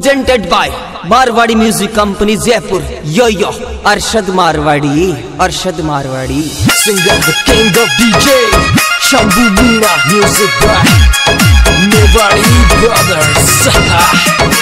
presented by Marwadi music company Jaipur. यो Arshad Marwadi, Arshad Marwadi. Singer the king of DJ Shambu Meena, music by Mewadi Brothers।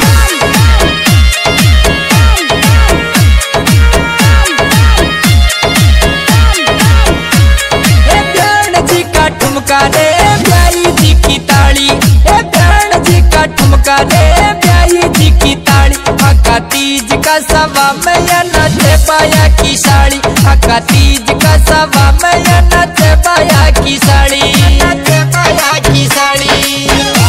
ठुमका रे प्यारी जी की ताली, प्राण जी का ठुमका रे प्यारी जी की ताली। हका तीज का सवा मैया नाचे पाया की साड़ी, हका तीज का सवा मैया नाचे पाया की साड़ी, नाचे पाया की साड़ी।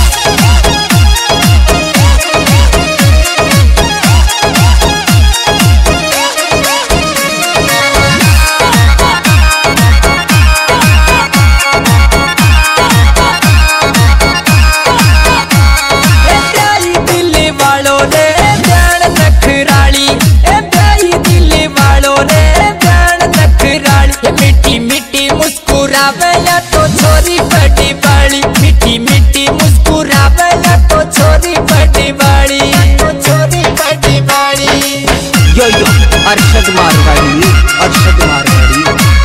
मुस्कुरावेला तो छोरी बड़ी बड़ी, मीठी मीठी मुस्कुरावेला तो छोरी बड़ी बड़ी, तो छोरी बड़ी बड़ी। यो अरशद मारवाड़ी, अरशद मारवाड़ी।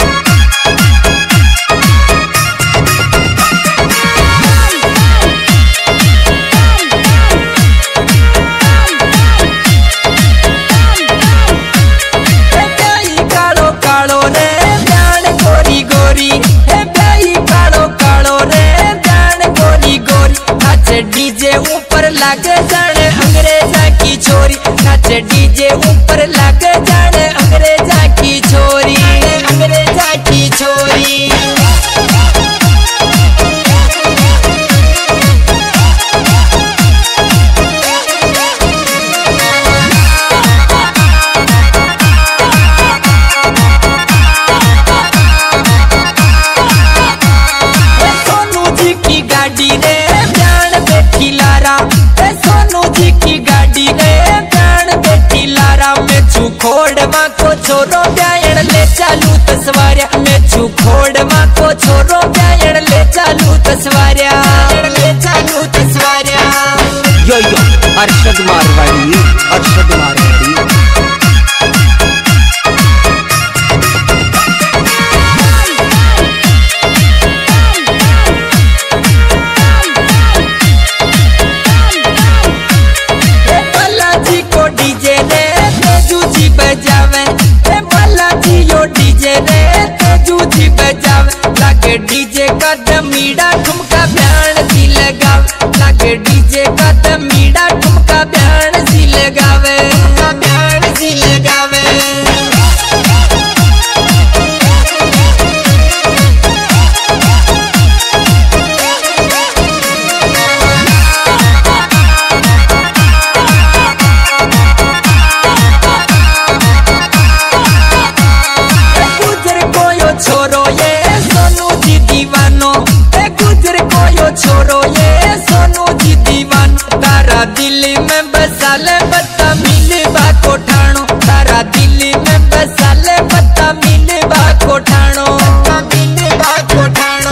कालो कालो रे जान गोरी गोरी, कालो कालो रे जान गोरी गोरी। नाचे डीजे ऊपर लागे जाने अंग्रेजा की छोरी, नाचे डीजे ऊपर लागे जाने अंग्रेजा की छोरी, अंग्रेजा की छोरी। खोड़ माँ को छोरो ब्यायण ले चालू तसवारिया, मैं छू खोड़ माँ को छोरो ब्यायण ले चालू तसवारिया, ले चालू तसवारिया। यो अरशद मारवाड़ी, अरशद मारवाड़ी। बालाजी को डीजे ने तेजू जी बजावे, बालाजी यो डीजे ने तेजू जी बजावे। लागे डीजे का दमीड़ा ठुमका बयान सी लगावे, लागे डीजे का दमीड़ा ठुमका बयान सी लगावे, बयान सी लगावे। छोरो ये सोनू जी दीवानो, तारा दिल्ली में बसाले बता मिल बा कोठानो, तारा दिल्ली में बसाले बता मिल बा कोठानो, मिल बा कोठानो।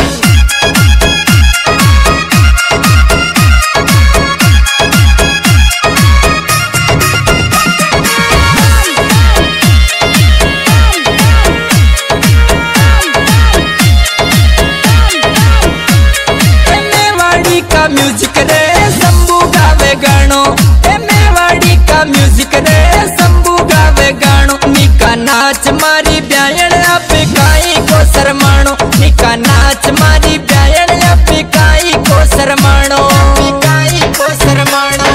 म्यूजिक रे शंभू गावे गानो, मेवाड़ी का म्यूजिक रे शंभू गावे गानो। निका नाच मारी ब्यायण अब काई को शरमाणो, निका नाच मारी ब्यायण अब काई को शरमाणो, काई को शरमाणो।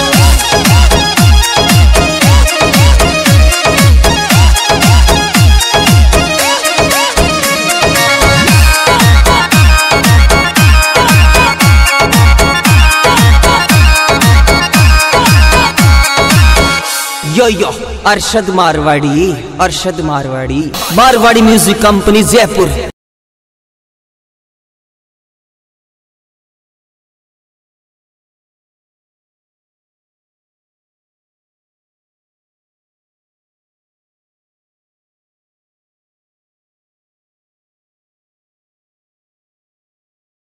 यो अरशद मारवाड़ी, अरशद मारवाड़ी। Marwadi music company Jaipur.